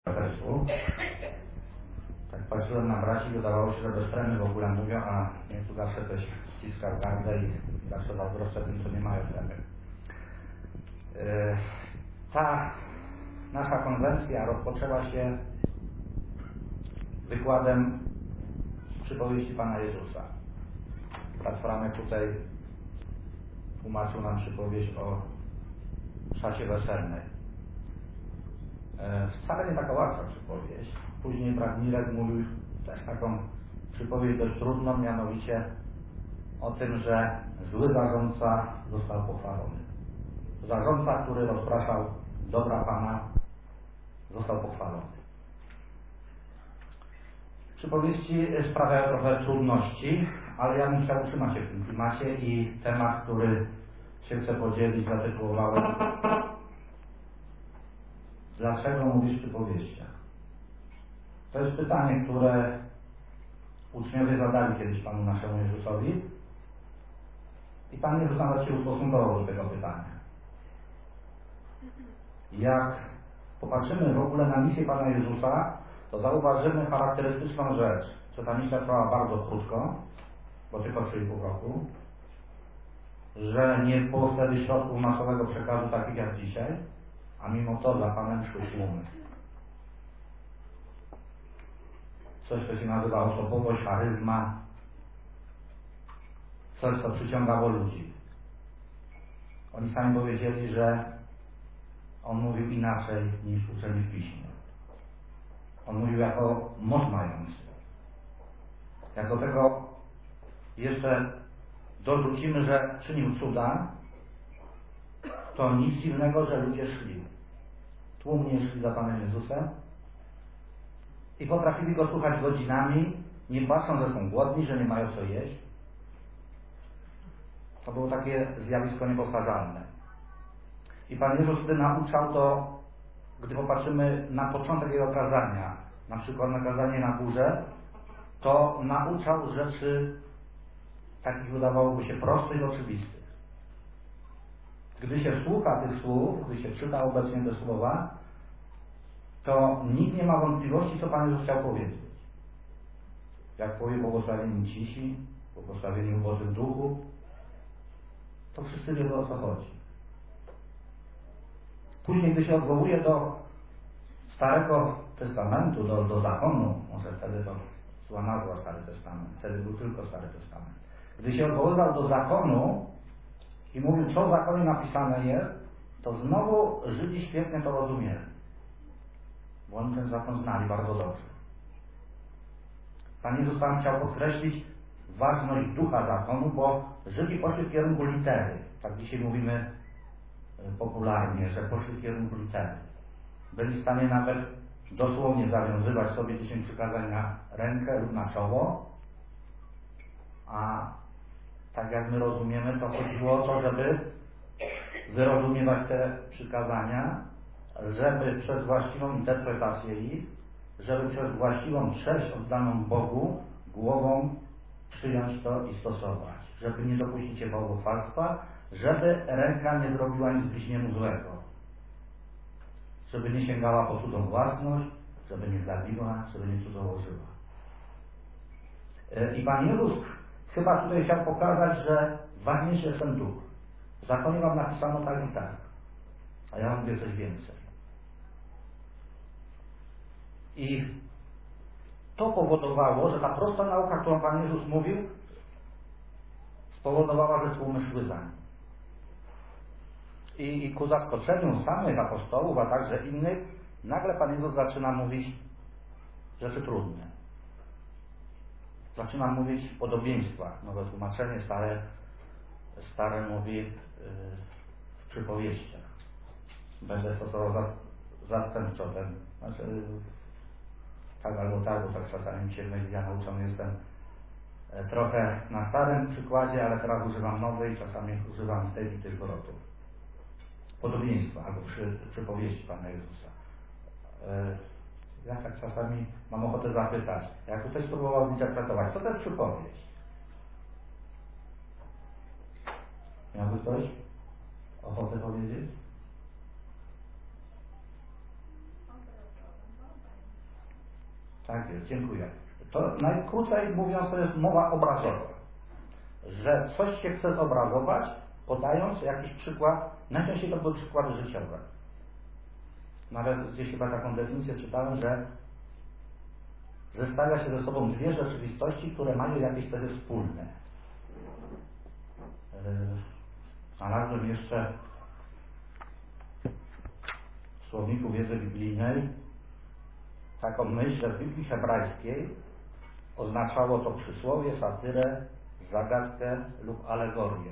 Weszło. Tak patrzyłem na braci, wydawało się, że bez tremy w ogóle mówią, a mnie tu zawsze coś ściska w gardę i zawsze zazdroszczę tym, co nie mają tremy. Ta nasza konwencja rozpoczęła się wykładem przypowieści Pana Jezusa. Brat Franek tutaj tłumaczył nam przypowieść o szacie weselnej. Wcale nie taka łatwa przypowieść. Później brat Mirek mówił też taką przypowieść dość trudną, mianowicie o tym, że zły zarządca został pochwalony. Zarządca, który rozpraszał dobra Pana, został pochwalony. Przypowieści sprawiają trochę trudności, ale ja bym chciał utrzymać się w tym klimacie i temat, który się chcę podzielić, zatytułowałem: dlaczego mówisz w przypowieściach? To jest pytanie, które uczniowie zadali kiedyś Panu naszemu Jezusowi i Pan Jezus nawet się ustosunkował do tego pytania. Jak popatrzymy w ogóle na misję Pana Jezusa, to zauważymy charakterystyczną rzecz, że ta misja trwała bardzo krótko, bo tylko 3,5 roku, że nie było wtedy środków masowego przekazu takich jak dzisiaj, a mimo to za Panem szły tłumy. Coś, co się nazywa osobowość, charyzma, coś, co przyciągało ludzi. Oni sami powiedzieli, że On mówił inaczej niż uczeni w Piśmie. On mówił jako moc mający. Jak do tego jeszcze dorzucimy, że czynił cuda, to nic dziwnego, że ludzie szli. Tłumnie szli za Panem Jezusem i potrafili Go słuchać godzinami, nie patrzą, że są głodni, że nie mają co jeść. To było takie zjawisko niepowtarzalne. I Pan Jezus wtedy nauczał to, gdy popatrzymy na początek Jego kazania, na przykład na kazanie na górze, to nauczał rzeczy takich, wydawałoby się, prostych i oczywistych. Gdy się słucha tych słów, gdy się czyta obecnie te słowa, to nikt nie ma wątpliwości, co Pan Jezus chciał powiedzieć. Jak powie błogosławieni cisi, błogosławieni ubodzy w duchu, to wszyscy wiedzą, o co chodzi. Później, gdy się odwołuje do Starego Testamentu, do zakonu, może wtedy to zła nazwa Stary Testament, wtedy był tylko Stary Testament. Gdy się odwoływał do zakonu i mówił, co w zakonie napisane jest, to znowu Żydzi świetnie to rozumieli. Bo oni ten zakon znali bardzo dobrze. Pan Jezus tam chciał podkreślić ważność ducha zakonu, bo Żydzi poszli w kierunku litery. Tak dzisiaj mówimy popularnie, że poszli w kierunku litery. Byli w stanie nawet dosłownie zawiązywać sobie 10 przykazań na rękę lub na czoło, a tak jak my rozumiemy, to chodziło o to, żeby wyrozumiewać te przykazania, żeby przez właściwą interpretację ich, żeby przez właściwą treść oddaną Bogu głową przyjąć to i stosować. Żeby nie dopuścić się bałwochwalstwa, żeby ręka nie zrobiła nic bliźniemu złego. Żeby nie sięgała po cudzą własność, żeby nie zabiła, żeby nie cudzołożyła. I Pan Jezus chyba tutaj chciał pokazać, że ważniejszy jest ten duch. W zakonie wam napisano tak i tak, a ja mówię coś więcej. I to powodowało, że ta prosta nauka, którą Pan Jezus mówił, spowodowała, że tłumy szły za nim. I ku zaskoczeniu samych apostołów, a także innych, nagle Pan Jezus zaczyna mówić rzeczy trudne. Zaczyna mówić w podobieństwach. Nowe tłumaczenie, stare mówi w przypowieściach. Będę stosował zastępczo ten, tak albo tak, bo tak czasami się myli. Ja nauczony jestem trochę na starym przykładzie, ale teraz używam nowej, czasami używam tej i tych zwrotów. Podobieństwa albo przypowieści Pana Jezusa. Ja tak czasami mam ochotę zapytać, jak ktoś spróbował interpretować, co to jest przypowieść? Miałby ktoś ochotę powiedzieć? Tak jest, dziękuję. To najkrócej mówiąc, to jest mowa obrazowa. Że coś się chce zobrazować, podając jakiś przykład, najczęściej to były przykłady życiowe. Nawet gdzieś chyba taką definicję czytałem, że zestawia się ze sobą dwie rzeczywistości, które mają jakieś cechy wspólne. Znalazłem jeszcze w słowniku wiedzy biblijnej taką myśl, że w Biblii hebrajskiej oznaczało to przysłowie, satyrę, zagadkę lub alegorię.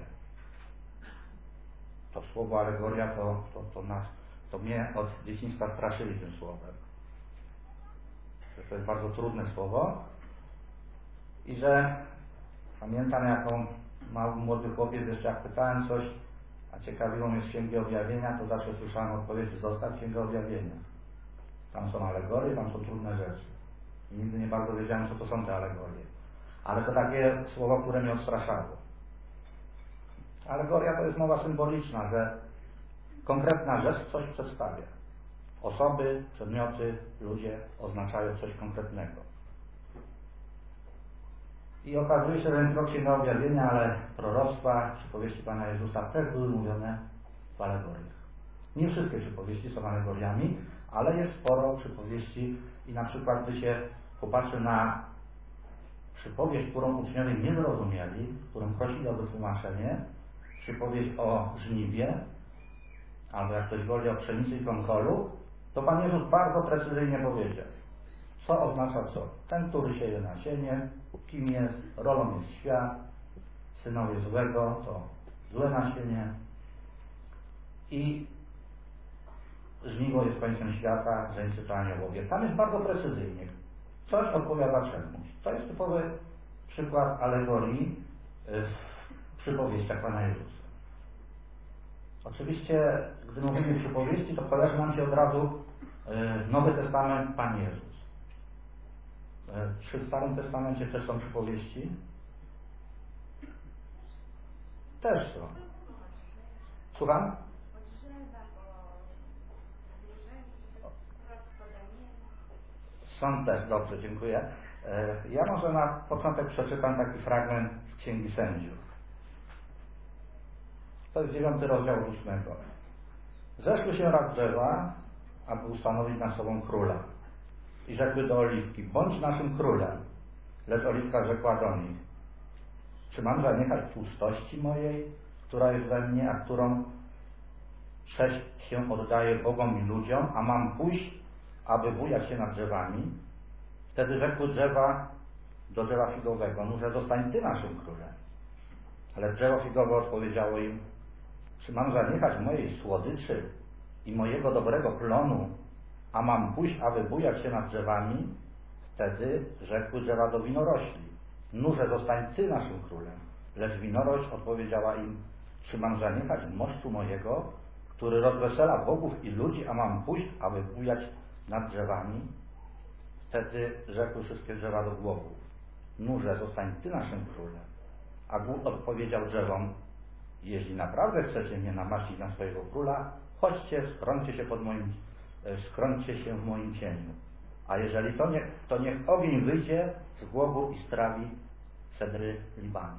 To słowo alegoria to mnie od dzieciństwa straszyli tym słowem. Że to jest bardzo trudne słowo i że pamiętam, jaką mały młody chłopiec, jeszcze jak pytałem coś, a ciekawiło mnie z Księgi Objawienia, to zawsze słyszałem odpowiedź: zostaw Księgę Objawienia. Tam są alegorie, tam są trudne rzeczy. I nigdy nie bardzo wiedziałem, co to są te alegorie. Ale to takie słowo, które mnie odstraszało. Alegoria to jest mowa symboliczna, że konkretna rzecz coś przedstawia. Osoby, przedmioty, ludzie oznaczają coś konkretnego. I okazuje się, że nie tylko Księga Objawienia, ale proroctwa, przypowieści Pana Jezusa też były mówione w alegoriach. Nie wszystkie przypowieści są alegoriami, ale jest sporo przypowieści i na przykład gdy się popatrzy na przypowieść, którą uczniowie nie zrozumieli, którą prosili o wytłumaczenie, przypowieść o żniwie, albo jak ktoś woli o pszenicy i konkolu, to Pan Jezus bardzo precyzyjnie powiedział, co oznacza co. Ten, który sieje nasienie, kim jest, rolą jest świat, synowie złego, to złe nasienie i żniwo jest końcem świata, żeńcy to aniołowie. Tam jest bardzo precyzyjnie. Coś odpowiada czemuś. To jest typowy przykład alegorii w przypowieściach Pana Jezusa. Oczywiście, gdy mówimy przypowieści, to kojarzy nam się od razu Nowy Testament, Pan Jezus. Czy w Starym Testamencie też są przypowieści? Też są. Słucham? Są też, dobrze, dziękuję. Ja może na początek przeczytam taki fragment z Księgi Sędziów. To jest 9 rozdział 8. Zeszły się raz drzewa, aby ustanowić nad sobą króla. I rzekły do oliwki: bądź naszym królem. Lecz oliwka rzekła do nich: czy mam zaniechać tłustości mojej, która jest we mnie, a którą cześć się oddaje Bogom i ludziom, a mam pójść, aby bujać się nad drzewami? Wtedy rzekły drzewa do drzewa figowego: może zostań ty naszym królem. Ale drzewo figowe odpowiedziało im: czy mam zaniechać mojej słodyczy i mojego dobrego plonu, a mam pójść, aby bujać się nad drzewami? Wtedy rzekły drzewa do winorośli: nurze zostań ty naszym królem. Lecz winorośl odpowiedziała im: czy mam zaniechać moszczu mojego, który rozwesela bogów i ludzi, a mam pójść, aby bujać nad drzewami? Wtedy rzekły wszystkie drzewa do głowów: nurze zostań ty naszym królem. A głód odpowiedział drzewom: jeśli naprawdę chcecie mnie namaścić na swojego króla, chodźcie, skrońcie się w moim cieniu. A jeżeli to niech ogień wyjdzie z głowu i strawi cedry Libanu.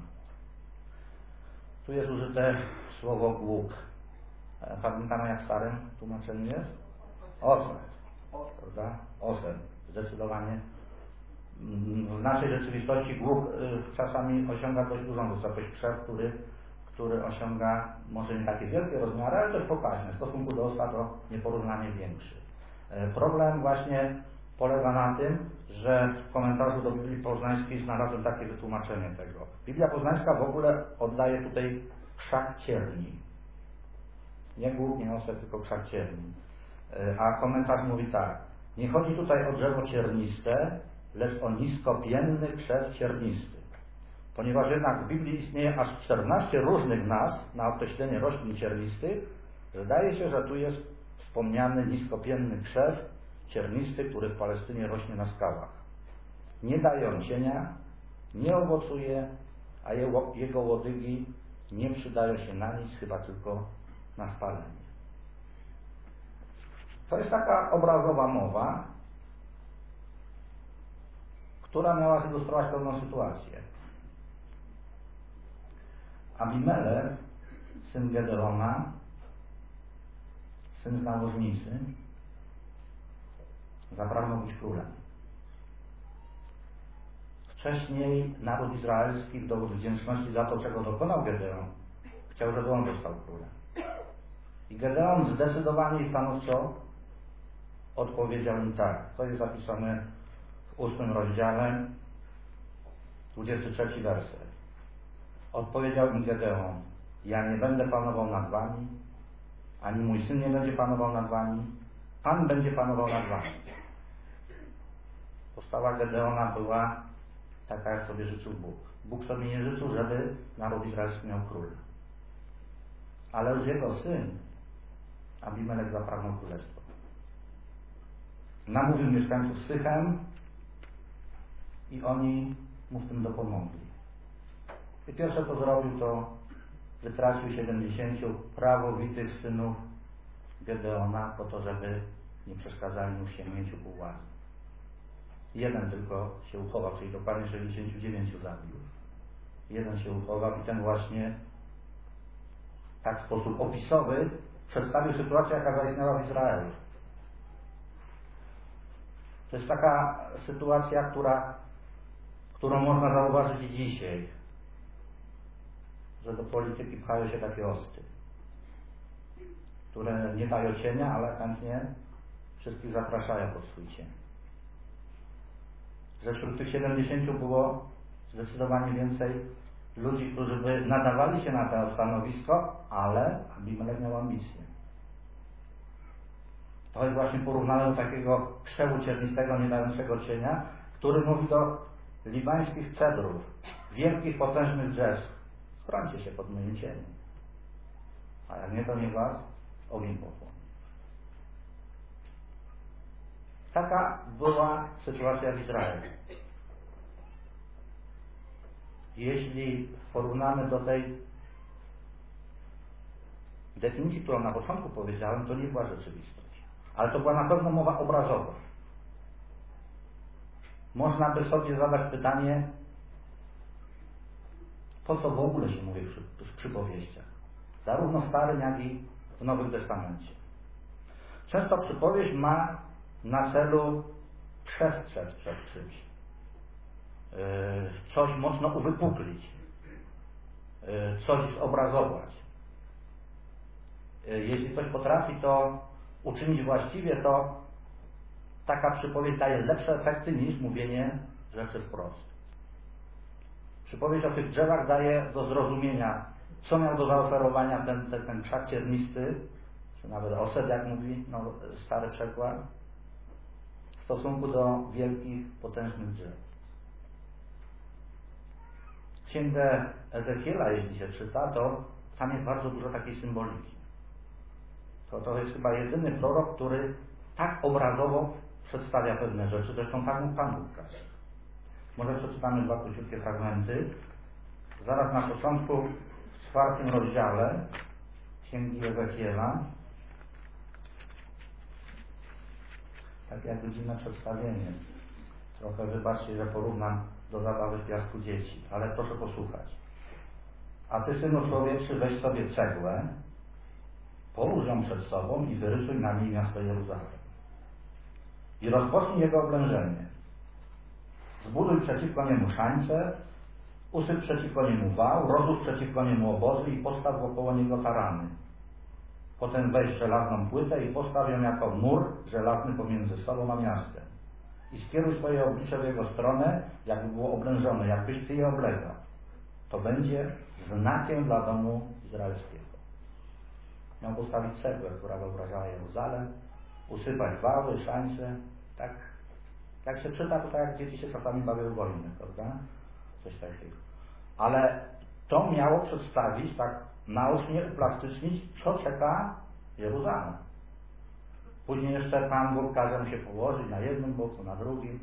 Tu jest użyte słowo głód. Pamiętamy, jak w starym tłumaczeniu jest? Osen. Prawda? Osen. Zdecydowanie. W naszej rzeczywistości głód czasami osiąga dość dużą wysokość. Krzew, który osiąga może nie takie wielkie rozmiary, ale dość pokaźne. W stosunku do osla to nieporównanie większy. Problem właśnie polega na tym, że w komentarzu do Biblii Poznańskiej znalazłem takie wytłumaczenie tego. Biblia Poznańska w ogóle oddaje tutaj krzak cierni. Nie głód, nie osę, tylko krzak cierni. A komentarz mówi tak: nie chodzi tutaj o drzewo cierniste, lecz o niskopienny krzew ciernisty. Ponieważ jednak w Biblii istnieje aż 14 różnych nazw na określenie roślin ciernistych, wydaje się, że tu jest wspomniany niskopienny krzew ciernisty, który w Palestynie rośnie na skałach. Nie daje on cienia, nie owocuje, a jego łodygi nie przydają się na nic, chyba tylko na spalenie. To jest taka obrazowa mowa, która miała zilustrować pewną sytuację. Abimelech, syn Gedeona, syn z nałożnicy, zapragnął być królem. Wcześniej naród izraelski w dowód wdzięczności za to, czego dokonał Gedeon, chciał, żeby on został królem. I Gedeon zdecydowanie i stanowczo odpowiedział im tak. To jest zapisane w 8 rozdziale, 23 werset. Odpowiedział im Gedeon: ja nie będę panował nad wami, ani mój syn nie będzie panował nad wami, Pan będzie panował nad wami. Postawa Gedeona była taka, jak sobie życzył Bóg. Bóg sobie nie życzył, żeby naród izraelski miał króla. Ale już jego syn, Abimelech, zapragnął królestwa. Namówił mieszkańców Sychem i oni mu w tym dopomogli. I pierwsze, co zrobił, to wytracił 70 prawowitych synów Gedeona po to, żeby nie przeszkadzali mu w sięgnięciu ku władzy. Jeden tylko się uchował, czyli dokładnie 69 zabił. Jeden się uchował i ten właśnie tak w sposób opisowy przedstawił sytuację, jaka zaistniała w Izraelu. To jest taka sytuacja, którą można zauważyć i dzisiaj, że do polityki pchają się takie osty, które nie dają cienia, ale chętnie wszystkich zapraszają pod swój cień. Że wśród tych 70 było zdecydowanie więcej ludzi, którzy by nadawali się na to stanowisko, ale Abimelech miał ambicje. To jest właśnie porównane do takiego krzewu ciernistego, nie dającego cienia, który mówi do libańskich cedrów, wielkich, potężnych drzew: schrońcie się pod moim cieniem. A jak nie, to niech was ogień pochłonie. Taka była sytuacja w Izraelu. Jeśli porównamy do tej definicji, którą na początku powiedziałem, to nie była rzeczywistość. Ale to była na pewno mowa obrazowa. Można by sobie zadać pytanie, po co w ogóle się mówi w przypowieściach, zarówno w Starym, jak i w Nowym Testamencie. Często przypowieść ma na celu przestrzec przed czymś, coś mocno uwypuklić, coś zobrazować. Jeśli ktoś potrafi to uczynić właściwie, to taka przypowieść daje lepsze efekty niż mówienie rzeczy wprost. Przypowieść o tych drzewach daje do zrozumienia, co miał do zaoferowania ten krzak ciernisty, czy nawet osed, jak mówi stary przekład, w stosunku do wielkich, potężnych drzew. Księgę Ezechiela, jeśli się czyta, to tam jest bardzo dużo takiej symboliki. To jest chyba jedyny prorok, który tak obrazowo przedstawia pewne rzeczy, zresztą tak mógł Pan Bóg kazać. Może przeczytamy dwa króciutkie fragmenty. Zaraz na początku, w 4 rozdziale Księgi Ezechiela, tak jak widzimy przedstawienie. Trochę wybaczcie, że porównam do zabawy w piasku dzieci, ale proszę posłuchać. A ty, synu człowieczy, weź sobie cegłę, połóż ją przed sobą i wyrysuj na niej miasto Jeruzalem. I rozpocznij jego oblężenie. Zbuduj przeciwko niemu szańce, usyp przeciwko niemu wał, rozłóż przeciwko niemu obozy i postaw wokoło niego tarany. Potem weź żelazną płytę i postaw ją jako mur żelazny pomiędzy sobą a miastem. I skieruj swoje oblicze w jego stronę, jakby było oblężone, jakbyś ty je oblegał. To będzie znakiem dla domu izraelskiego. Miał postawić cegłę, która wyobrażała Jeruzalem, usypać wały, szańce. Tak, jak się czyta, to tak jak dzieci się czasami bawią wojnę, prawda? Coś takiego. Ale to miało przedstawić, tak naocznie uplastycznić, co czeka Jeruzalem. Później jeszcze Pan Bóg każe mu się położyć na jednym boku, na drugim.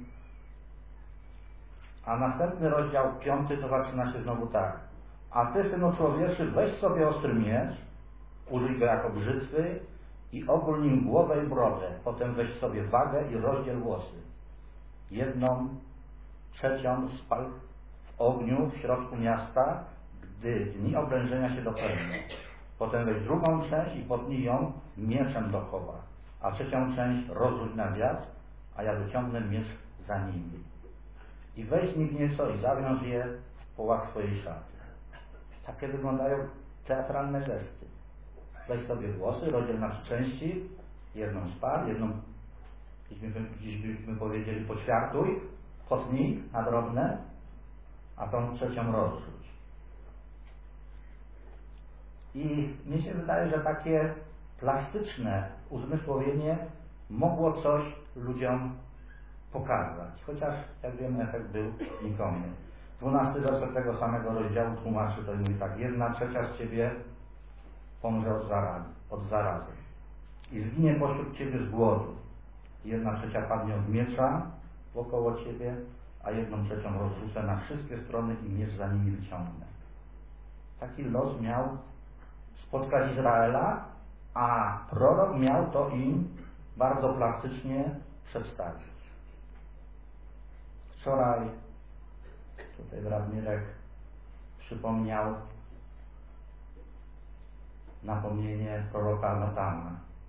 A następny rozdział 5 to zaczyna się znowu tak. A ty, synu człowieczy, weź sobie ostry miecz, użyj go jako brzytwy i ogól nim głowę i brodę. Potem weź sobie wagę i rozdziel włosy. Jedną trzecią spal w ogniu w środku miasta, gdy dni oblężenia się dopełnią. Potem weź drugą część i potnij ją mieczem do chowa, a trzecią część rozrzuć na wiatr, a ja wyciągnę miecz za nimi. I weź z nich nieco i zawiąż je w połach swojej szaty. Takie wyglądają teatralne gesty. Weź sobie włosy, rozdziel na 3 części, jedną spal, jedną, dziś byśmy powiedzieli, poćwiartuj, potnij na drobne, a tą trzecią rozrzuć. I mi się wydaje, że takie plastyczne uzmysłowienie mogło coś ludziom pokazać. Chociaż, jak wiemy, efekt był nikomy. 12 werset tego samego rozdziału tłumaczy to i mówi tak: 1/3 z ciebie pomrze od zarazy i zginie pośród ciebie z głodu. 1/3 padnie od miecza wokoło ciebie, a 1/3 rozrzucę na wszystkie strony i miecz za nimi wyciągnę. Taki los miał spotkać Izraela, a prorok miał to im bardzo plastycznie przedstawić. Wczoraj tutaj brat Mirek przypomniał napomnienie proroka Natana.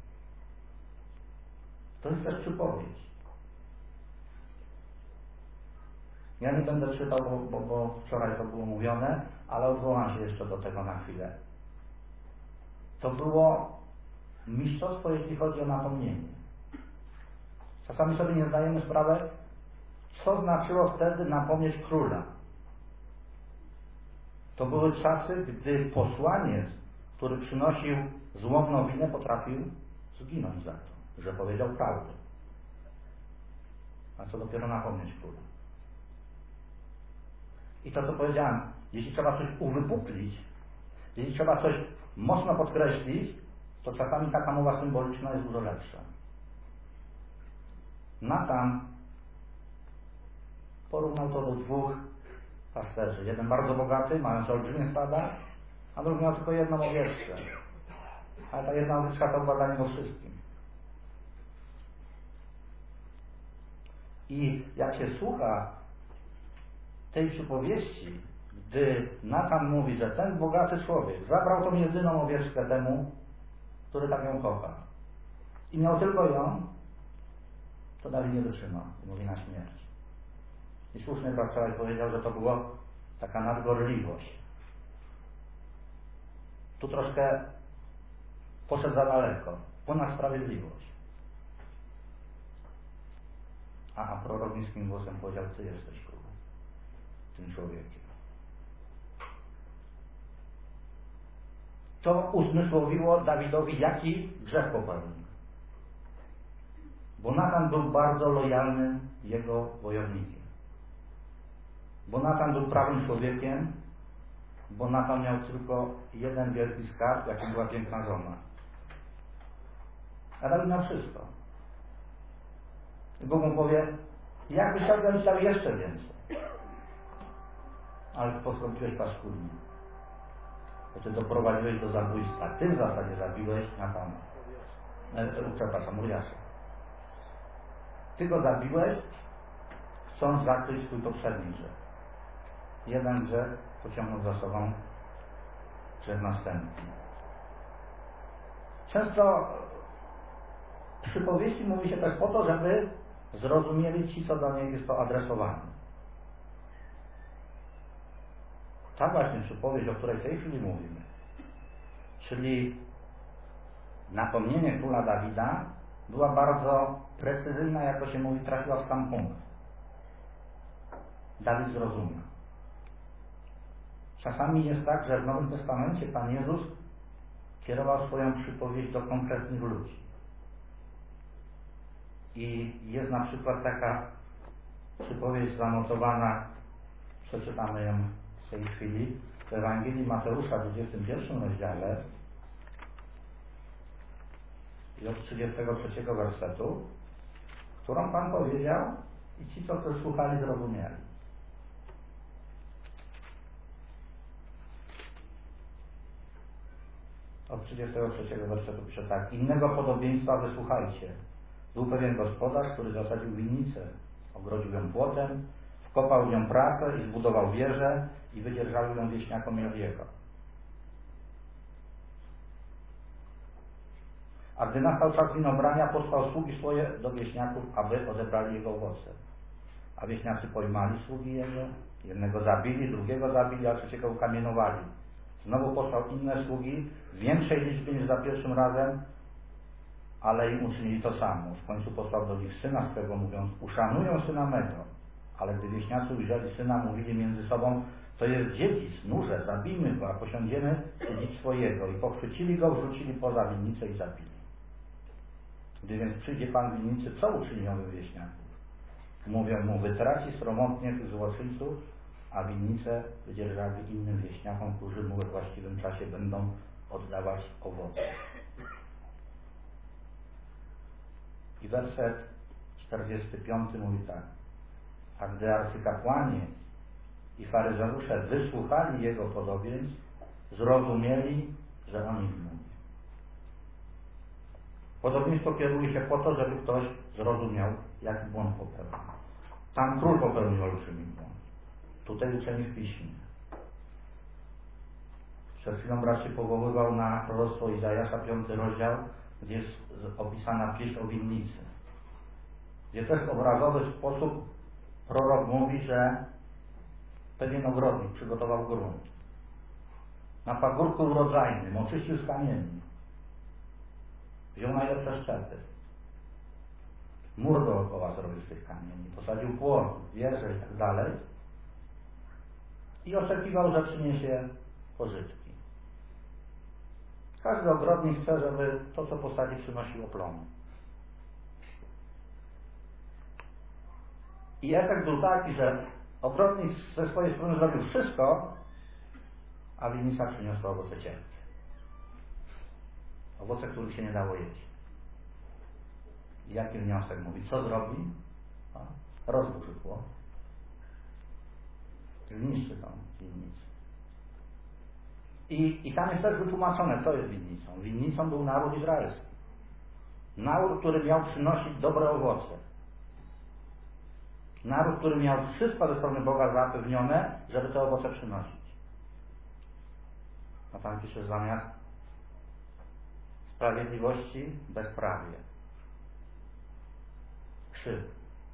To jest też przypowieść. Ja nie będę czytał, bo wczoraj to było mówione, ale odwołam się jeszcze do tego na chwilę. To było mistrzostwo, jeśli chodzi o napomnienie. Czasami sobie nie zdajemy sprawy, co znaczyło wtedy napomnieć króla. To były czasy, gdy posłaniec, który przynosił złą nowinę, potrafił zginąć za to, że powiedział prawdę. A co dopiero napomnieć króla. I to, co powiedziałem, jeśli trzeba coś uwypuklić, jeśli trzeba coś mocno podkreślić, to czasami taka mowa symboliczna jest dużo lepsza. Natan porównał to do 2 pasterzy. Jeden bardzo bogaty, mający olbrzymie stada, a drugi miał tylko jedną owieczkę. Ale ta jedna owieczka to była dla niego wszystkim. I jak się słucha tej przypowieści, gdy Natan mówi, że ten bogaty człowiek zabrał tą jedyną owieczkę temu, który tak ją kocha, i miał tylko ją, to Dawid nie wytrzymał i mówi na śmierć. I słusznie brat wczoraj powiedział, że to była taka nadgorliwość. Tu troszkę poszedł za daleko, ponad sprawiedliwość. A prorok niskim głosem powiedział: ty jesteś królem, tym człowiekiem. To uzmysłowiło Dawidowi, jaki grzech popełnił. Bo Natan był bardzo lojalnym jego wojownikiem. Bo Natan był prawym człowiekiem, bo Natan miał tylko jeden wielki skarb, jakim była piękna żona. A Dawid miał wszystko. I Bóg mu powie: jakbyś chciał jeszcze więcej. Ale postąpiłeś paskudnie. Bo ty doprowadziłeś do zabójstwa. Ty w zasadzie zabiłeś Natana. Uriasza. Ty go zabiłeś, chcąc zakryć swój poprzedni grzech. Jeden grzech pociągnął za sobą grzech następny. Często przypowieści mówi się też po to, żeby zrozumieli ci, co do niej jest to adresowane. Ta właśnie przypowieść, o której w tej chwili mówimy, czyli napomnienie króla Dawida, była bardzo precyzyjna, jak to się mówi, trafiła w sam punkt. Dawid zrozumiał. Czasami jest tak, że w Nowym Testamencie Pan Jezus kierował swoją przypowieść do konkretnych ludzi. I jest na przykład taka przypowieść zanotowana, przeczytamy ją w tej chwili, w Ewangelii Mateusza w 21 rozdziale i od 33 wersetu, którą Pan powiedział i ci, co to słuchali, zrozumieli. Od 33 wersetu pisze tak: innego podobieństwa wysłuchajcie. Był pewien gospodarz, który zasadził winnicę, ogrodził ją płotem, wkopał w nią pracę i zbudował wieżę i wydzierżawił ją wieśniakom i odjechał. A gdy nastał czas winobrania, posłał sługi swoje do wieśniaków, aby odebrali jego owoce. A wieśniacy pojmali sługi jego, jednego zabili, drugiego zabili, a trzeciego ukamienowali. Znowu posłał inne sługi, w większej liczbie niż za pierwszym razem, ale im uczynili to samo. W końcu posłał do nich syna swego, mówiąc: uszanują syna mego. Ale gdy wieśniacy ujrzeli syna, mówili między sobą: to jest dziedzic, nurze, zabijmy go, a posiądziemy dziedzictwo jego. I pochwycili go, wrzucili poza winnicę i zabili. Gdy więc przyjdzie pan winnicy, co uczyni owych wieśniaków? Mówią mu: wytraci sromotnie tych złoczyńców, a winnicę wydzierżawi innym wieśniakom, którzy mu we właściwym czasie będą oddawać owoce. I werset 45 mówi tak: a gdy arcykapłani i faryzeusze wysłuchali jego podobieństw, zrozumieli, że on im mówi. Podobieństwo kieruje się po to, żeby ktoś zrozumiał, jaki błąd popełnił. Tam król popełnił olbrzymi błąd. Tutaj uczeni w Piśmie. Przed chwilą brat się powoływał na proroctwo Izajasza, 5 rozdział, gdzie jest opisana pieśń o winnicy. Gdzie też w obrazowy sposób prorok mówi, że pewien ogrodnik przygotował grunt. Na pagórku urodzajnym oczyścił z kamieni. Wziął najlepsze szczepy. Mur dookoła zrobił z tych kamieni. Posadził płot, wieże i tak dalej. I oczekiwał, że przyniesie pożytki. Każdy ogrodnik chce, żeby to, co posadzi, przynosiło plony. I efekt był taki, że ogrodnik ze swojej strony zrobił wszystko, a winnica przyniosła owoce ciężkie. Owoce, których się nie dało jeść. I jaki wniosek mówi? Co zrobi? Rozburzy płot. Zniszczy tą winnicę. I tam jest też wytłumaczone, co jest winnicą. Winnicą był naród izraelski. Naród, który miał przynosić dobre owoce. Naród, który miał wszystko ze strony Boga zapewnione, żeby te owoce przynosić. A tam pisze zamiast sprawiedliwości bezprawie. Krzyw.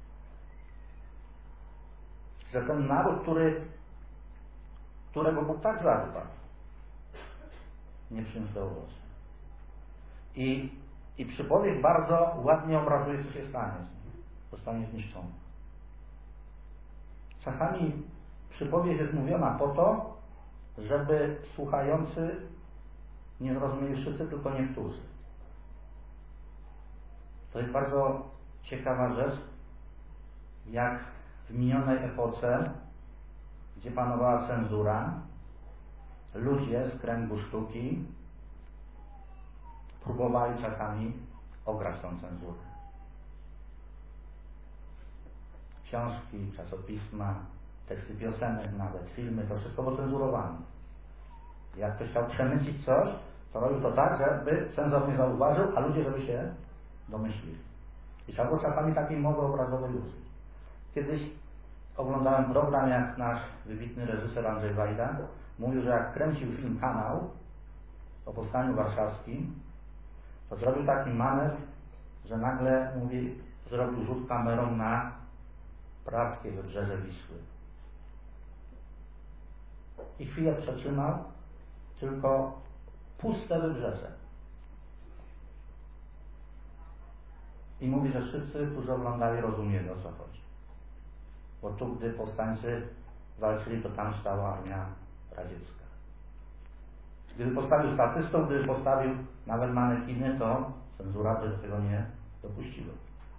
Że ten naród, którego Bóg tak zadba, nie przyniósł owocu. I przypowieść bardzo ładnie obrazuje, co się stanie z nim. Zostanie zniszczony. Czasami przypowieść jest mówiona po to, żeby słuchający nie zrozumieli wszyscy, tylko niektórzy. To jest bardzo ciekawa rzecz, jak w minionej epoce, gdzie panowała cenzura, ludzie z kręgu sztuki próbowali czasami ograć tą cenzurę. Książki, czasopisma, teksty piosenek, nawet filmy, to wszystko było cenzurowane. Jak ktoś chciał przemycić coś, to robił to tak, żeby cenzor nie zauważył, a ludzie żeby się domyślili. I trzeba było czasami takiej mowy obrazowej użyć. Kiedyś oglądałem program, jak nasz wybitny reżyser Andrzej Wajda mówił, że jak kręcił film Kanał o Powstaniu Warszawskim, to zrobił taki manewr, że nagle, mówi, zrobił rzut kamerą na praskie wybrzeże Wisły. I chwilę przetrzymał, tylko puste wybrzeże. I mówi, że wszyscy, którzy oglądali, rozumieli, o co chodzi. Bo tu, gdy powstańcy walczyli, to tam stała armia radziecka. Gdyby postawił statystów, gdyby postawił nawet manekiny, to cenzura by do tego nie dopuściła.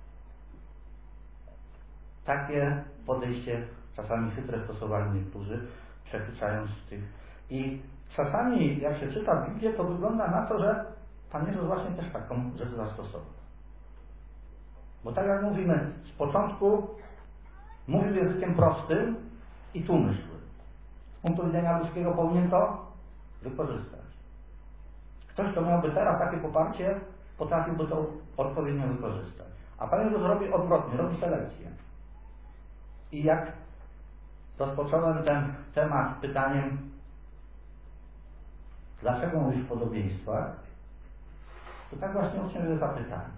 Takie podejście czasami chytre stosowali niektórzy, przekroczając tych. I czasami, jak się czyta Biblię, to wygląda na to, że Pan Jezus właśnie też taką rzecz zastosował. Bo tak jak mówimy, z początku mówił językiem prostym i tłumy szły. Z punktu widzenia ludzkiego powinien to wykorzystać. Ktoś, kto miałby teraz takie poparcie, potrafiłby to odpowiednio wykorzystać. A Pan Jezus robi odwrotnie, robi selekcję. I jak rozpocząłem ten temat pytaniem, dlaczego mówisz w podobieństwach? To tak właśnie uczniowie zapytali.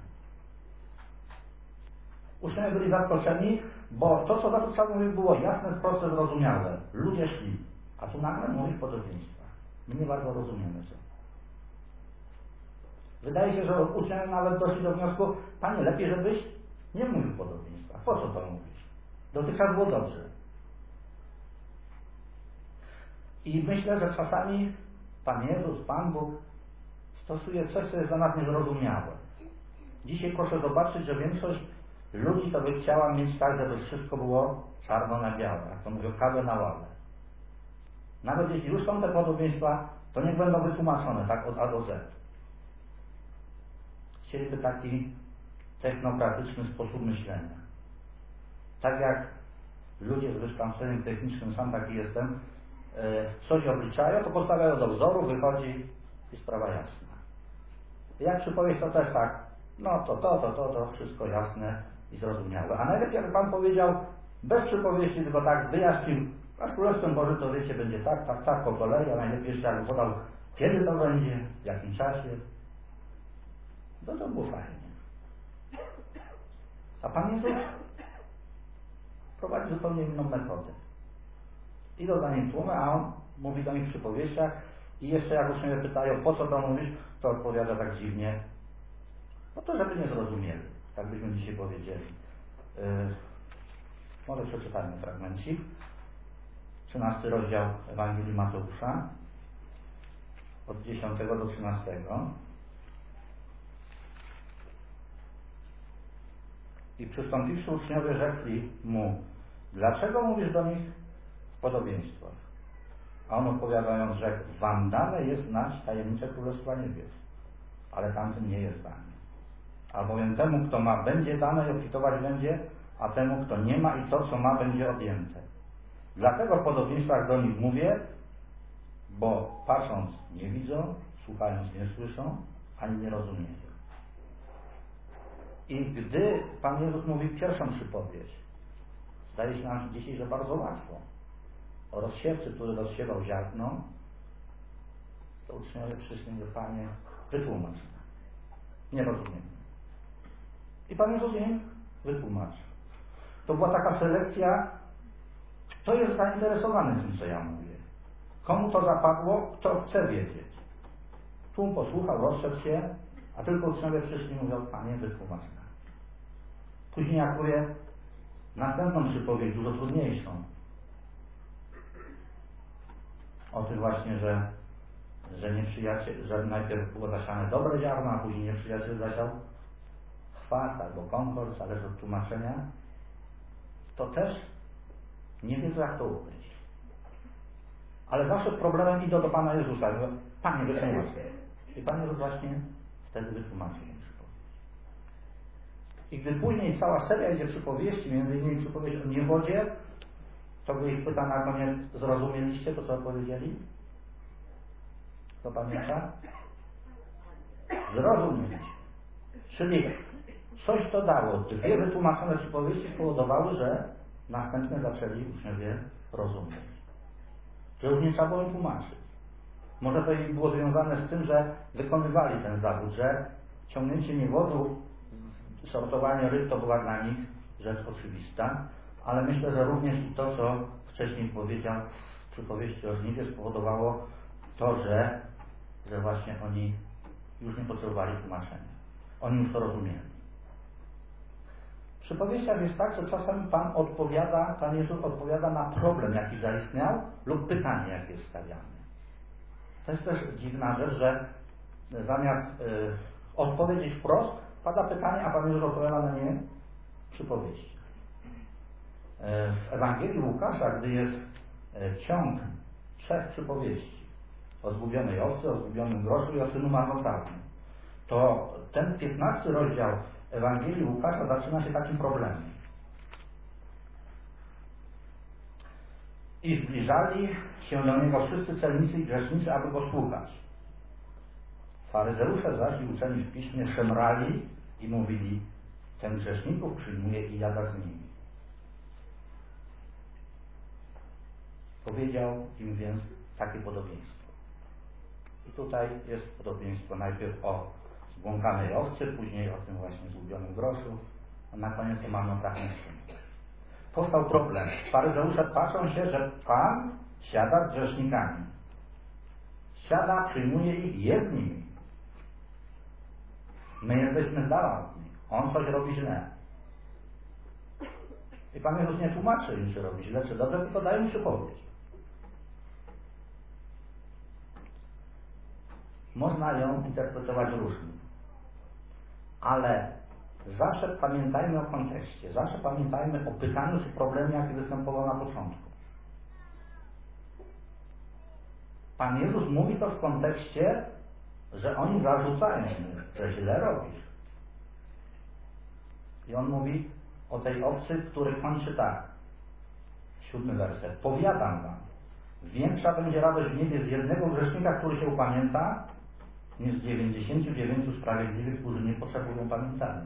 Uczniowie byli zaskoczeni, bo to, co dotychczas mówił, było jasne, proste, zrozumiałe. Ludzie szli, a tu nagle mówi w podobieństwach. My nie bardzo rozumiemy to. Wydaje się, że uczniowie nawet doszli do wniosku, Panie, lepiej, żebyś nie mówił w podobieństwach. Po co to mówisz? Dotychczas było dobrze. I myślę, że czasami Pan Jezus, Pan Bóg stosuje coś, co jest dla nas niezrozumiałe. Dzisiaj proszę zobaczyć, że większość ludzi to by chciała mieć tak, żeby wszystko było czarno na białe, jak to mówią, kawę na ławę. Nawet jeśli już są te podobieństwa, to niech będą wytłumaczone tak od A do Z. Chcieliby taki technokratyczny sposób myślenia. Tak jak ludzie z wykształceniem technicznym, sam taki jestem, coś obliczają, to postawiają do wzoru, wychodzi i sprawa jasna. Jak przypowieść, to też tak, no to wszystko jasne i zrozumiałe. A najlepiej, jak Pan powiedział, bez przypowieści, tylko tak wyjaśnił, a z Królestwem Bożym to wiecie, będzie tak po kolei, a najlepiej jeszcze jak podał, kiedy to będzie, w jakim czasie. No to było fajnie. A Pan Jezus prowadzi zupełnie inną metodę. Idą za nim tłumy, a on mówi do nich w przypowieściach i jeszcze jak uczniowie pytają, po co to mówisz, to odpowiada tak dziwnie, no to żeby nie zrozumieli. Tak byśmy dzisiaj powiedzieli. Może przeczytajmy fragmencik. 13 rozdział Ewangelii Mateusza od 10 do 13. I przystąpiwszy uczniowie rzekli mu, dlaczego mówisz do nich w podobieństwach? A on odpowiadając rzekł, wam dane jest znać tajemnice Królestwa Niebios, ale tamtym nie jest dane. Albowiem temu, kto ma, będzie dane i obfitować będzie, a temu, kto nie ma i to, co ma, będzie odjęte. Dlatego w podobieństwach do nich mówię, bo patrząc nie widzą, słuchając nie słyszą, ani nie rozumieją. I gdy Pan Jezus mówi pierwszą przypowieść, zdaje się nam dzisiaj, że bardzo łatwo. O rozsiewcy, który rozsiewał ziarno, to uczniowie przyszli do Panie, wytłumacz nam. Nie rozumiemy. I Pan Jezus im wytłumaczył. To była taka selekcja, kto jest zainteresowany tym, co ja mówię. Komu to zapadło, kto chce wiedzieć. Tłum posłuchał, rozszedł się, a tylko uczniowie przyszli i mówią, Panie, wytłumacz nam. Później jak mówię, następną przypowieść, dużo trudniejszą. O tym właśnie, że najpierw było zasiane dobre ziarno, a później nieprzyjaciel zasiał chwast albo konkord, zależy od tłumaczenia. To też nie wiedzą, jak to ukryć. Ale zawsze z problemem idą do Pana Jezusa. Mówią, Panie, wytłumacz. I Pan Jezus właśnie wtedy wytłumaczył im przypowieść. I gdy później cała seria idzie przypowieści, między innymi przypowieść o niewodzie, to go ich pyta na koniec, zrozumieliście to, co powiedzieli? Kto pamięta? Zrozumieliście. Czyli coś to dało. Dwie wytłumaczone przypowieści spowodowały, że następne zaczęli uczniowie rozumieć. Że już nie trzeba było im tłumaczyć. Może to im było związane z tym, że wykonywali ten zawód, że ciągnięcie niewodu, sortowanie ryb to była dla nich rzecz oczywista, ale myślę, że również i to, co wcześniej powiedział w przypowieści o żniwie, spowodowało to, że właśnie oni już nie potrzebowali tłumaczenia. Oni już to rozumieli. W przypowieściach jest tak, że czasem Pan Jezus odpowiada na problem, jaki zaistniał, lub pytanie, jakie jest stawiane. To jest też dziwna rzecz, że zamiast odpowiedzieć wprost, pada pytanie, a Pan Jezus odpowiada na nie przypowieści. W Ewangelii Łukasza, gdy jest ciąg 3 przypowieści o zgubionej owcy, o zgubionym groszu i o synu marnotrawnym, to ten 15 rozdział Ewangelii Łukasza zaczyna się takim problemem. I zbliżali się do niego wszyscy celnicy i grzesznicy, aby go słuchać. Faryzeusze zaś i uczeni w piśmie szemrali i mówili, ten grzeszników przyjmuje i jada z nimi. Powiedział im więc takie podobieństwo. I tutaj jest podobieństwo najpierw o zbłąkanej owcy, później o tym właśnie zgubionym groszu, a na koniec o marnotrawnym synu. Powstał problem. Faryzeusze patrzą się, że Pan siada z grzesznikami. Siada, przyjmuje ich, jest z nimi. My jesteśmy z dala od nich. On coś robi źle. I Pan Jezus nie tłumaczy im, czy robi źle, czy dobrze, tylko daje im przypowieść. Można ją interpretować różnie. Ale zawsze pamiętajmy o kontekście. Zawsze pamiętajmy o pytaniu czy problemie, jaki występował na początku. Pan Jezus mówi to w kontekście, że oni zarzucają mu, że źle robisz. I on mówi o tej owcy, który kończy tak. 7 werset. Powiadam wam, większa będzie radość w niebie z jednego grzesznika, który się upamięta, niż z 99 sprawiedliwych, którzy nie potrzebują pamiętania.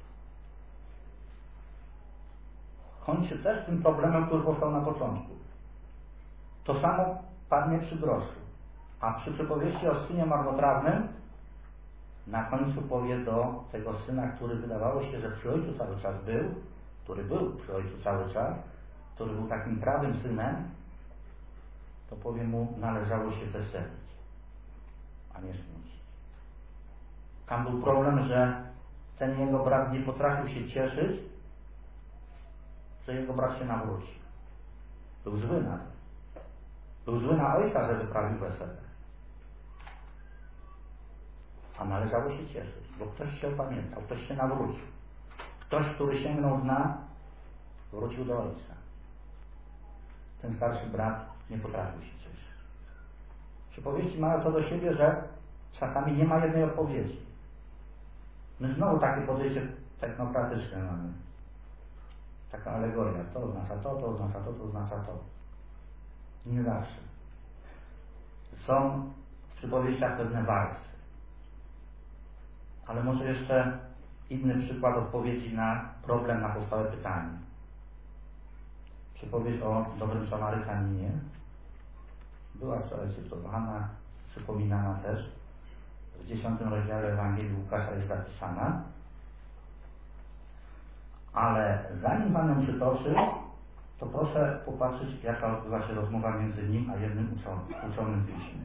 Kończy też tym problemem, który powstał na początku. To samo padnie przy groszu. A przy przypowieści o synie marnotrawnym na końcu powie do tego syna, który wydawało się, że przy ojcu cały czas był, który był przy ojcu cały czas, który był takim prawym synem, to powie mu, należało się weselić, a nie smucić. Tam był problem, że ten jego brat nie potrafił się cieszyć, że jego brat się nawrócił. Był zły na to. Był zły na ojca, że wyprawił wesele. A należało się cieszyć, bo ktoś się opamiętał, ktoś się nawrócił. Ktoś, który sięgnął dna, wrócił do ojca. Ten starszy brat nie potrafił się cieszyć. Przypowieści mają to do siebie, że czasami nie ma jednej odpowiedzi. My znowu takie podejście technokratyczne mamy. Taka alegoria. To oznacza to, to oznacza to, to oznacza to. Nie zawsze. Są w przypowieściach pewne warstwy. Ale może jeszcze inny przykład odpowiedzi na problem, na powstałe pytanie. Przypowieść o dobrym Samarytaninie była wczoraj cytowana, przypominana też. W 10 rozdziale Ewangelii Łukasza jest zapisana. Ale zanim Pan ją przytoczy, to proszę popatrzeć, jaka odbywa się rozmowa między nim a jednym uczonym w piśmie.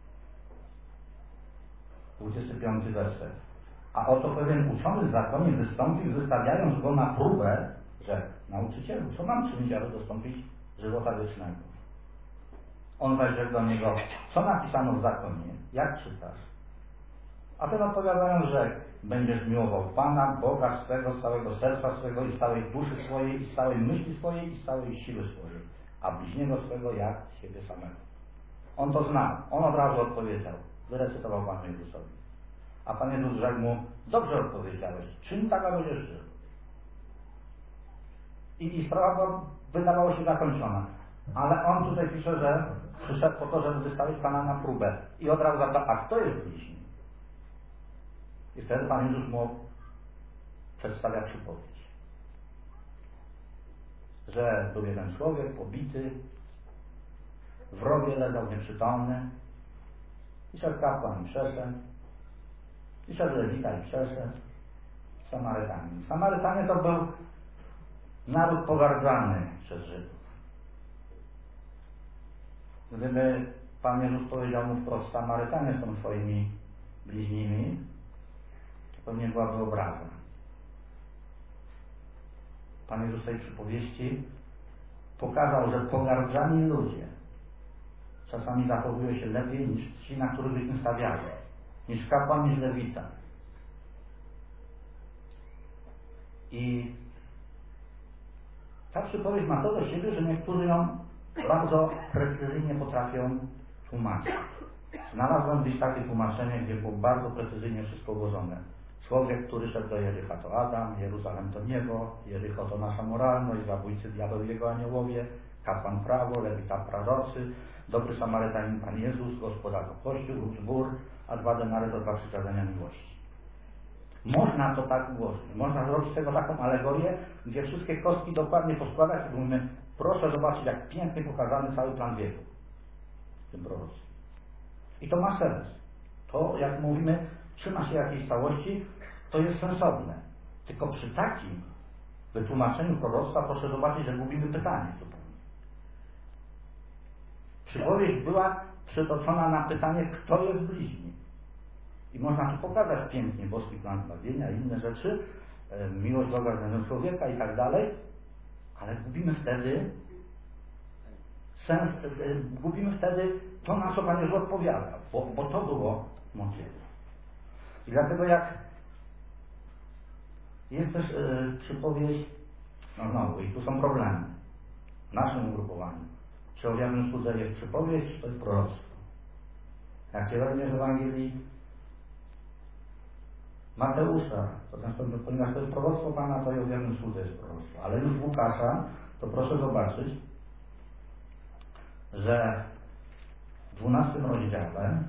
25 werset. A oto pewien uczony w zakonie wystąpił, wystawiając go na próbę, że nauczycielu, co mam czynić, aby dostąpić żywota wiecznego? On zaś rzekł do niego, co napisano w zakonie? Jak czytasz? A ten odpowiadając, że będziesz miłował Pana, Boga swego, z całego serca swego i z całej duszy swojej, i z całej myśli swojej, i z całej siły swojej, a bliźniego swego jak siebie samego. On to znał. On od razu odpowiedział. Wyrecytował Panu Jezusowi. A Pan Jezus rzekł mu, dobrze odpowiedziałeś, czym tak będziesz żył? I sprawa wydawało się zakończona. Ale on tutaj pisze, że przyszedł po to, żeby wystawić Pana na próbę. I od razu zapytał, a kto jest bliźni? I wtedy Pan Jezus mu przedstawia przypowieść. Że był jeden człowiek pobity, w rowie leżał nieprzytomny, i szedł kapłan i przeszedł, i szedł lewita i przeszedł, Samarytanin. Samarytanie to był naród pogardzany przez Żydów. Gdyby Pan Jezus powiedział mu wprost, Samarytanie są twoimi bliźnimi, to pewnie byłaby obraza. Pan Jezus w tej przypowieści pokazał, że pogardzani ludzie czasami zachowują się lepiej niż ci, na których byśmy stawiali. Niż kapłan, niż lewita. I ta przypowieść ma to do siebie, że niektórzy ją bardzo precyzyjnie potrafią tłumaczyć. Znalazłem gdzieś takie tłumaczenie, gdzie było bardzo precyzyjnie wszystko ułożone. Człowiek, który szedł do Jericha, to Adam, Jeruzalem to niebo, Jericho to nasza moralność, zabójcy diabeł jego aniołowie, kapłan prawo, lewita prorocy, dobry Samarytanin Pan Jezus, gospodarz Kościół, lub zbór, a 2 denary to 2 przykazania miłości. Można to tak ułożyć. Można zrobić z tego taką alegorię, gdzie wszystkie kostki dokładnie poskładać i mówimy, proszę zobaczyć, jak pięknie pokazany cały plan wieku w tym proroctwie. I to ma sens. To, jak mówimy, trzyma się jakiejś całości, to jest sensowne. Tylko przy takim wytłumaczeniu proroctwa proszę zobaczyć, że gubimy pytanie zupełnie. Przypowieść była przytoczona na pytanie, kto jest bliźni. I można tu pokazać pięknie boski plan zbawienia i inne rzeczy, miłość Boga względem człowieka i tak dalej, ale gubimy wtedy sens, gubimy wtedy to, na co Pan Jezus odpowiada, bo to było motywem. I dlatego jak jest też przypowieść, no i tu są problemy w naszym ugrupowaniu. Czy o wiarnym słudze jest przypowieść, czy to jest proroctwo? Jak się weźmie w Ewangelii Mateusza, to znaczy, ponieważ to jest proroctwo Pana, to i o wiarnym słudze jest proroctwo. Ale już w Łukasza, to proszę zobaczyć, że w 12 rozdziale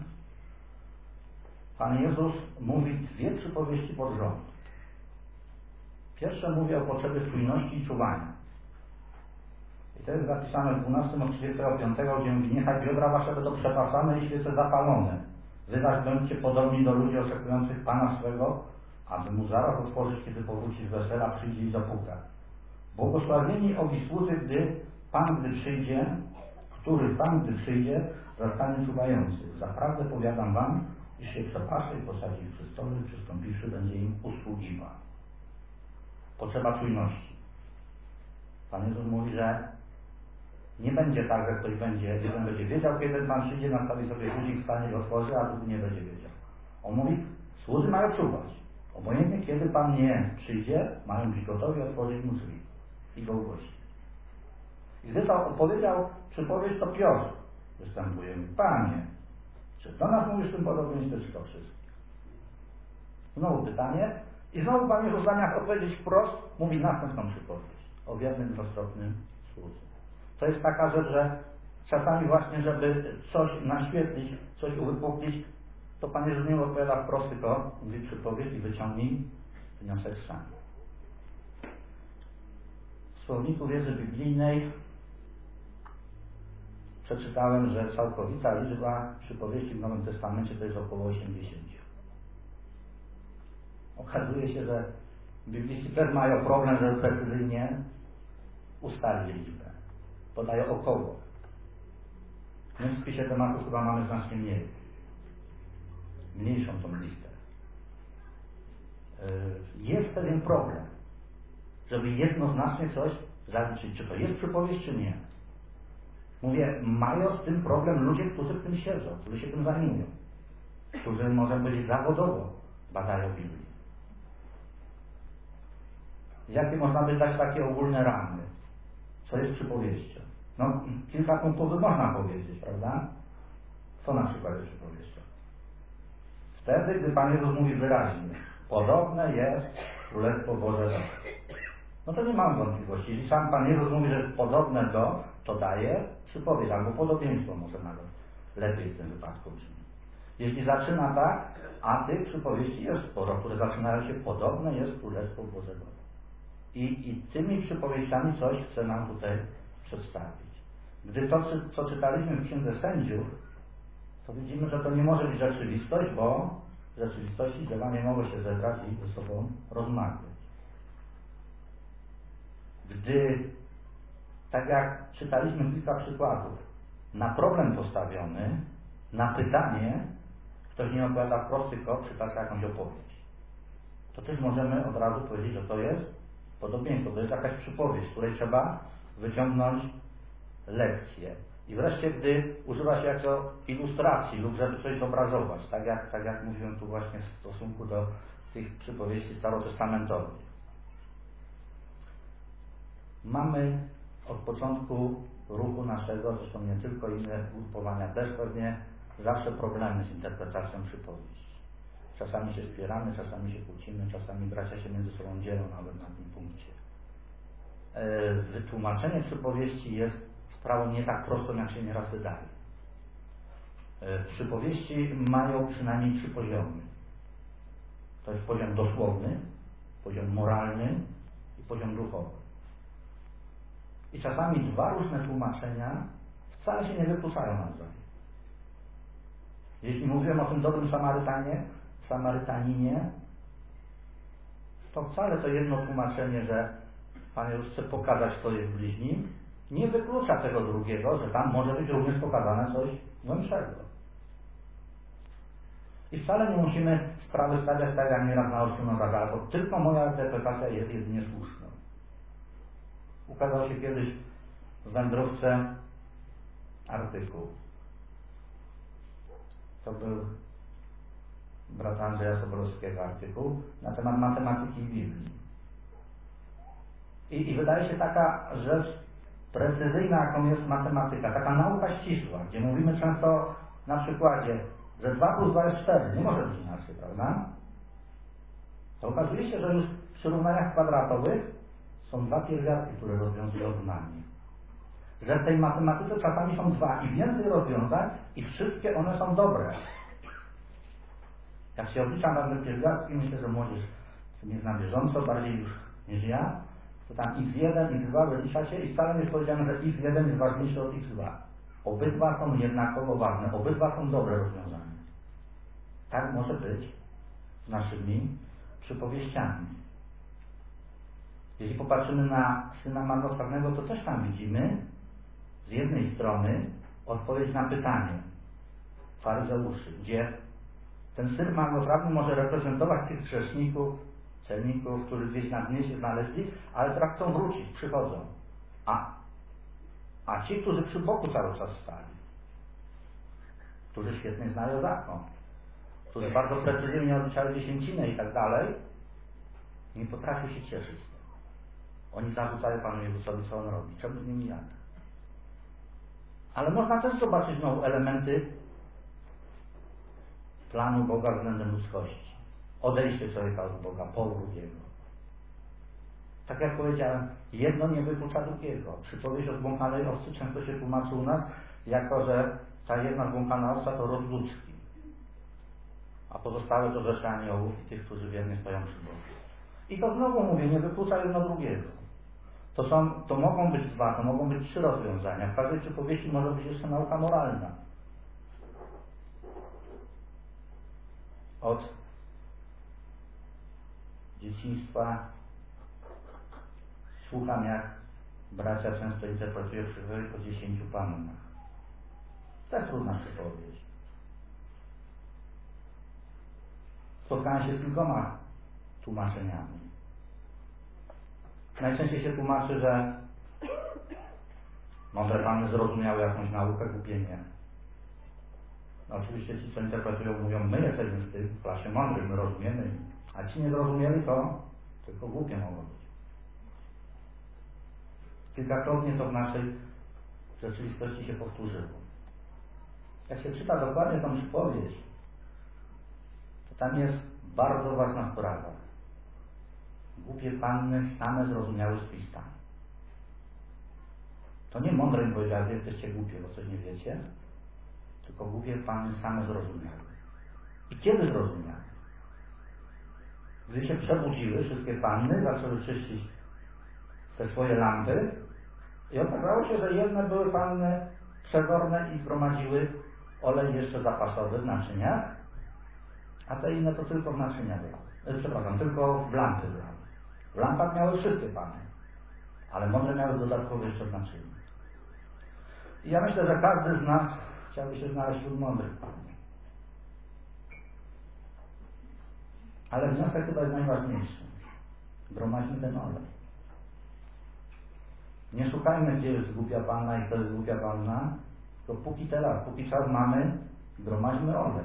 Pan Jezus mówi dwie przypowieści pod rząd. Pierwsze mówi o potrzebie czujności i czuwania. I to jest zapisane w 12 od 35, gdzie mówi, niechaj biodra wasze będą przepasane i świece zapalone. Wy zaś będziecie podobni do ludzi oczekujących Pana swego, aby mu zaraz otworzyć, kiedy powróci z wesela, przyjdzie i zapuka. Błogosławieni owi słudzy, gdy Pan, gdy przyjdzie, zastanie czuwających. Zaprawdę powiadam wam, iż się przepaszy i posadzi przy stole, przystąpiwszy, będzie im usługiwał. Potrzeba czujności. Pan Jezus mówi, że nie będzie tak, że ktoś jeden będzie wiedział, kiedy Pan przyjdzie, nastawi sobie guzik, wstanie i otworzy, a drugi nie będzie wiedział. On mówi, słudzy mają czuwać. Obojętnie kiedy Pan nie przyjdzie, mają być gotowi otworzyć mu drzwi i go ugościć. I gdy to opowiedział przypowieść, to Piotr występuje. Mówi, Panie, czy do nas mówisz w tym podobieństwie, czy do wszystkich? Znowu pytanie. I znowu Pan Jezus zamiast odpowiedzieć wprost, mówi następną przypowieść o wiernym, roztropnym słudze. To jest taka rzecz, że czasami właśnie, żeby coś naświetlić, coś uwypuklić, to Pan Jezus nie odpowiada wprost, tylko mówi przypowieść i wyciągnij wniosek sam. W słowniku wiedzy biblijnej przeczytałem, że całkowita liczba przypowieści w Nowym Testamencie to jest około 80. Okazuje się, że bibliści też mają problem, żeby precyzyjnie ustalić liczbę. Podają około. Więc w spisie tematu chyba mamy znacznie mniej. Mniejszą tą listę. Jest pewien problem, żeby jednoznacznie coś zaliczyć, czy to jest przypowieść, czy nie. Mówię, mają z tym problem ludzie, którzy w tym siedzą, którzy się tym zajmują, którzy, można powiedzieć, zawodowo badają Biblię. Jakie można by dać takie ogólne ramy? Co jest przypowieścią? No, kilka punktów można powiedzieć, prawda? Co na przykład jest przypowieścią? Wtedy, gdy Pan Jezus mówi wyraźnie, podobne jest Królestwo Boże do. No to nie mam wątpliwości. Jeśli sam Pan Jezus mówi, że jest podobne do, to daje przypowieść, albo podobieństwo może nawet lepiej w tym wypadku brzmi. Jeśli zaczyna tak, a tych przypowieści jest sporo, które zaczynają się podobne jest Królestwo Boże do. I tymi przypowieściami coś chce nam tutaj przedstawić. Gdy to, co czytaliśmy w Księdze Sędziów, to widzimy, że to nie może być rzeczywistość, bo w rzeczywistości drzewa nie mogą się zebrać i ze sobą rozmawiać. Gdy, tak jak czytaliśmy kilka przykładów, na problem postawiony, na pytanie, ktoś nie odpowiada wprost, tylko przytacza jakąś opowieść. To też możemy od razu powiedzieć, że to jest podobieństwo, to jest jakaś przypowieść, z której trzeba wyciągnąć lekcję. I wreszcie, gdy używa się jako ilustracji lub żeby coś zobrazować, tak jak mówiłem tu właśnie w stosunku do tych przypowieści starotestamentowych. Mamy od początku ruchu naszego, zresztą nie tylko inne ugrupowania, też pewnie zawsze problemy z interpretacją przypowieści. Czasami się spieramy, czasami się kłócimy, czasami bracia się między sobą dzielą nawet na tym punkcie. Wytłumaczenie przypowieści jest sprawą nie tak prostą, jak się nieraz wydaje. Przypowieści mają przynajmniej 3 poziomy. To jest poziom dosłowny, poziom moralny i poziom duchowy. I czasami dwa różne tłumaczenia wcale się nie wykluczają nawzajem. Jeśli mówiłem o tym dobrym Samarytaninie, to wcale to jedno tłumaczenie, że Pan Jezus chce pokazać, kto jest bliźnim, nie wyklucza tego drugiego, że tam może być również pokazane coś głębszego. I wcale nie musimy sprawy stawiać tak, jak nieraz na ostrzu noża, ale to tylko moja interpretacja jest jedynie słuszna. Ukazał się kiedyś w wędrówce artykuł. To był brata Andrzeja Sobolewskiego artykuł na temat matematyki i Biblii. I wydaje się taka rzecz precyzyjna, jaką jest matematyka, taka nauka ścisła, gdzie mówimy często na przykładzie, że 2 plus 2 jest 4, nie może być inaczej, prawda? To okazuje się, że już przy równaniach kwadratowych są 2 pierwiastki, które rozwiązują równanie. Że w tej matematyce czasami są 2 i więcej rozwiązań i wszystkie one są dobre. Jak się oblicza pewne pierwiastki, myślę, że młodzież nie zna bieżąco, bardziej już niż ja, to tam x1, x2 wyliczacie i wcale nie jest powiedziane, że x1 jest ważniejszy od x2. Obydwa są jednakowo ważne, obydwa są dobre rozwiązania. Tak może być z naszymi przypowieściami. Jeśli popatrzymy na syna marnotrawnego, to też tam widzimy z jednej strony odpowiedź na pytanie faryzeuszy, gdzie ten syn marnotrawny może reprezentować tych grzeszników, celników, którzy gdzieś na dnie się znaleźli, ale teraz chcą wrócić, przychodzą. A ci, którzy przy boku cały czas stali, którzy świetnie znają zakon, którzy bardzo precyzyjnie odliczały dziesięcinę i tak dalej, nie potrafią się cieszyć z tego. Oni zarzucają Panu Jezusowi, co On robi. Czemu z nimi jak? Ale można też zobaczyć znowu elementy planu Boga względem ludzkości. Odejście człowieka od Boga, powrót Jego. Tak jak powiedziałem, jedno nie wyklucza drugiego. Przypowieść o zbłąkanej owcy często się tłumaczy u nas, jako że ta jedna zbłąkana owca to ród ludzki, a pozostałe to rzesze aniołów i tych, którzy wiernie stoją przy Bogu. I to znowu mówię, nie wyklucza jedno drugiego. To mogą być 2, to mogą być 3 rozwiązania. W każdej przypowieści może być jeszcze nauka moralna. Od dzieciństwa słucham, jak bracia często interpretują przypowieść o 10 pannach. To jest trudna przypowieść. Spotkałem się z kilkoma tłumaczeniami. Najczęściej się tłumaczy, że mądre panny zrozumiały jakąś naukę, głupie nie. No, oczywiście ci, co interpretują, mówią, my jesteśmy w tej klasie mądrych, my rozumiemy, a ci nie zrozumieli, to tylko głupie mogą być. Kilkakrotnie to w naszej rzeczywistości się powtórzyło. Jak się czyta dokładnie tą przypowieść, to tam jest bardzo ważna sprawa. Głupie panny same zrozumiały swój stan. To nie mądre im powiedziała, że jesteście głupie, bo coś nie wiecie, tylko głupie panny same zrozumiały. I kiedy zrozumiały? Gdy się przebudziły, wszystkie panny zaczęły czyścić te swoje lampy i okazało się, że jedne były panny przezorne i zgromadziły olej jeszcze zapasowy w naczyniach, a te inne to tylko w naczyniach brały. Przepraszam, tylko w lampy brały. W lampach miały wszystkie panny, ale mądre miały dodatkowo jeszcze w naczyniu. I ja myślę, że każdy z nas chciałby się znaleźć wśród mądrych panny. Ale wniosek chyba jest najważniejszy. Gromadźmy ten olej. Nie szukajmy, gdzie jest głupia panna i kto jest głupia panna, tylko póki czas mamy, gromadźmy olej.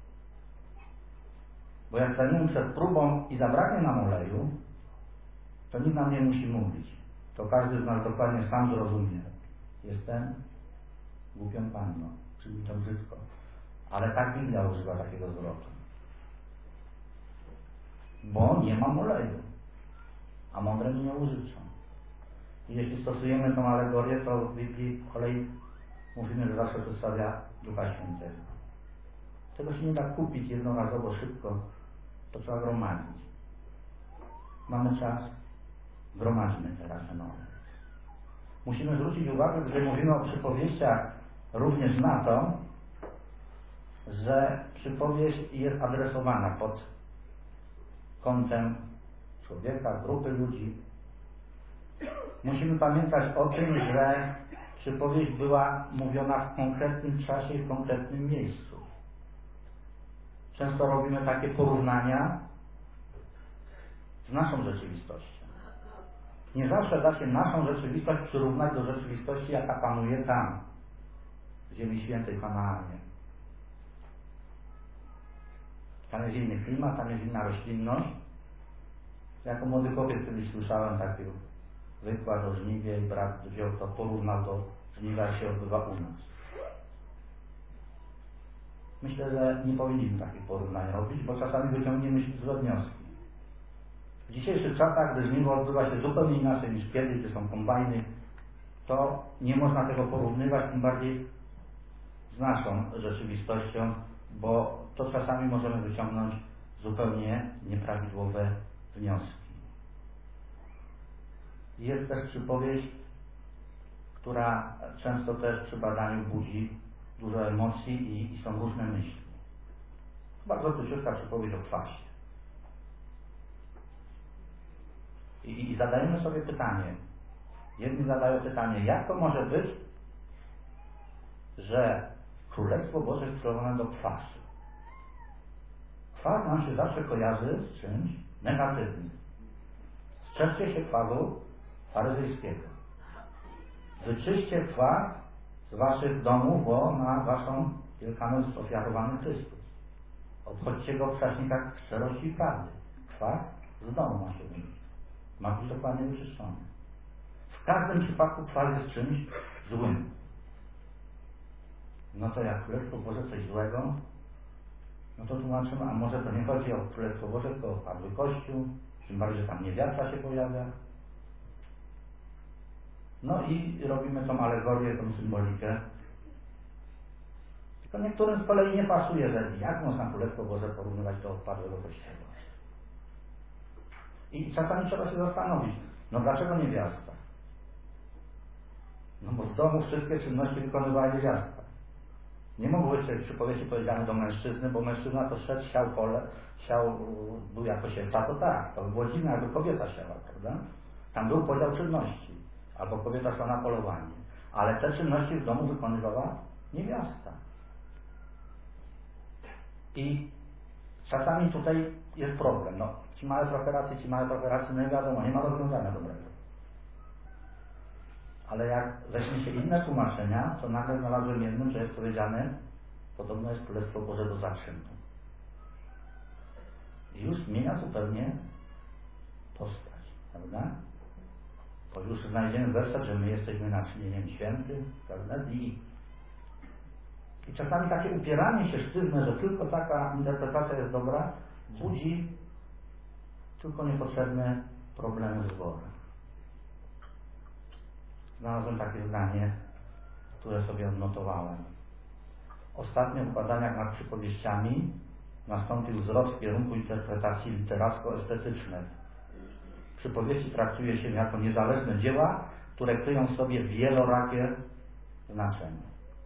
Bo jak staniemy przed próbą i zabraknie nam oleju, to nikt nam nie musi mówić. To każdy z nas dokładnie sam zrozumie. Jestem głupią panną, czyli to brzydko. Ale tak Biblia używa takiego zwrotu. Bo nie mam oleju, a mądre mi nie użyczą. I jeśli stosujemy tą alegorię, to w Biblii kolei mówimy, że zawsze przedstawia Ducha Świętego. Tego się nie da kupić jednorazowo, szybko to trzeba gromadzić. Mamy czas, gromadzimy teraz nowe. Musimy zwrócić uwagę, gdy mówimy o przypowieściach, również na to, że przypowieść jest adresowana pod kątem człowieka, grupy ludzi. Musimy pamiętać o tym, że przypowieść była mówiona w konkretnym czasie i w konkretnym miejscu. Często robimy takie porównania z naszą rzeczywistością. Nie zawsze da się naszą rzeczywistość przyrównać do rzeczywistości, jaka panuje tam, w Ziemi Świętej, w Kanaanie. Tam jest inny klimat, tam jest inna roślinność. Jako młody chłopiec kiedyś słyszałem taki wykład o żniwie i brat wziął to, porównał do żniwa, jak się odbywa u nas. Myślę, że nie powinniśmy takich porównań robić, bo czasami wyciągniemy złe wnioski. W dzisiejszych czasach, gdy żniwo odbywa się zupełnie inaczej niż kiedyś, gdy są kombajny, to nie można tego porównywać, tym bardziej z naszą rzeczywistością, bo to czasami możemy wyciągnąć zupełnie nieprawidłowe wnioski. Jest też przypowieść, która często też przy badaniu budzi dużo emocji i są różne myśli. Bardzo króciutka przypowieść o kwasie. I zadajemy sobie pytanie. Jedni zadają pytanie, jak to może być, że Królestwo Boże jest przyrównane do kwasu. Kwas nam się zawsze kojarzy z czymś negatywnym. Strzeżcie się kwasu faryzejskiego. Wyczyście kwas z waszych domów, bo na waszą Wielkanoc jest ofiarowany Chrystus. Obchodźcie go w prześnikach szczerości i prawdy. Kwas z domu ma się wynieść. Ma być dokładnie wyczyszczony. W każdym przypadku kwas jest czymś złym. No to jak Królestwo Boże coś złego, no to tłumaczymy, a może to nie chodzi o Królestwo Boże, tylko o padły Kościół, tym bardziej, że tam niewiasta się pojawia. No i robimy tą alegorię, tą symbolikę. Tylko niektórym z kolei nie pasuje, że jak można Królestwo Boże porównywać do odpadłego Kościoła. I czasami trzeba się zastanowić, no dlaczego niewiasta? No bo z domu wszystkie czynności wykonywała niewiasta. Nie mogło być w przypowieści powiedziane do mężczyzny, bo mężczyzna to szedł, siał pole, był jako siewca, to tak, to by było dziwne, jakby kobieta siała, prawda? Tam był podział czynności, albo kobieta szła na polowanie, ale te czynności w domu wykonywała niewiasta. I czasami tutaj jest problem, no ci małe trochę racji, no nie wiadomo, nie ma rozwiązania dobrego. Ale jak weźmie się inne tłumaczenia, to nagle znalazłem jednym, że jest powiedziane, podobno jest Królestwo Boże do zaczynku. I już zmienia zupełnie postać, prawda? Bo już znajdziemy werset, że my jesteśmy naczynieniem świętym, prawda? I czasami takie upieranie się sztywne, że tylko taka interpretacja jest dobra, budzi tylko niepotrzebne problemy z Bogiem. Znalazłem takie zdanie, które sobie odnotowałem. Ostatnio w badaniach nad przypowieściami nastąpił zwrot w kierunku interpretacji literacko-estetycznej. Przypowieści traktuje się jako niezależne dzieła, które kryją w sobie wielorakie znaczenie.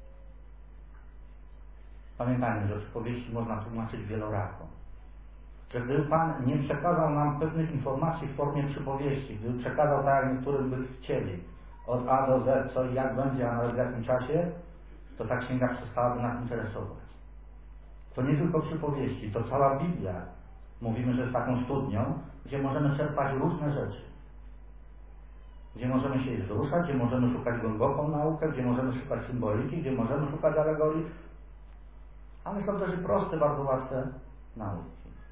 Pamiętajmy, że przypowieści można tłumaczyć wielorako. Że gdyby Pan nie przekazał nam pewnych informacji w formie przypowieści, gdyby przekazał tak, jak niektórym by chcieli, od A do Z, co i jak będzie, a nawet w jakim czasie, to ta księga przestałaby nas interesować. To nie tylko przypowieści, to cała Biblia. Mówimy, że jest taką studnią, gdzie możemy czerpać różne rzeczy. Gdzie możemy się wzruszać, gdzie możemy szukać głęboką naukę, gdzie możemy szukać symboliki, gdzie możemy szukać alegorii. Ale są też i proste, bardzo łatwe nauki.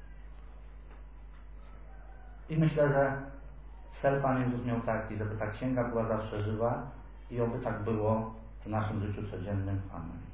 I myślę, że cel Pan Jezus miał taki, żeby ta księga była zawsze żywa i oby tak było w naszym życiu codziennym. Amen.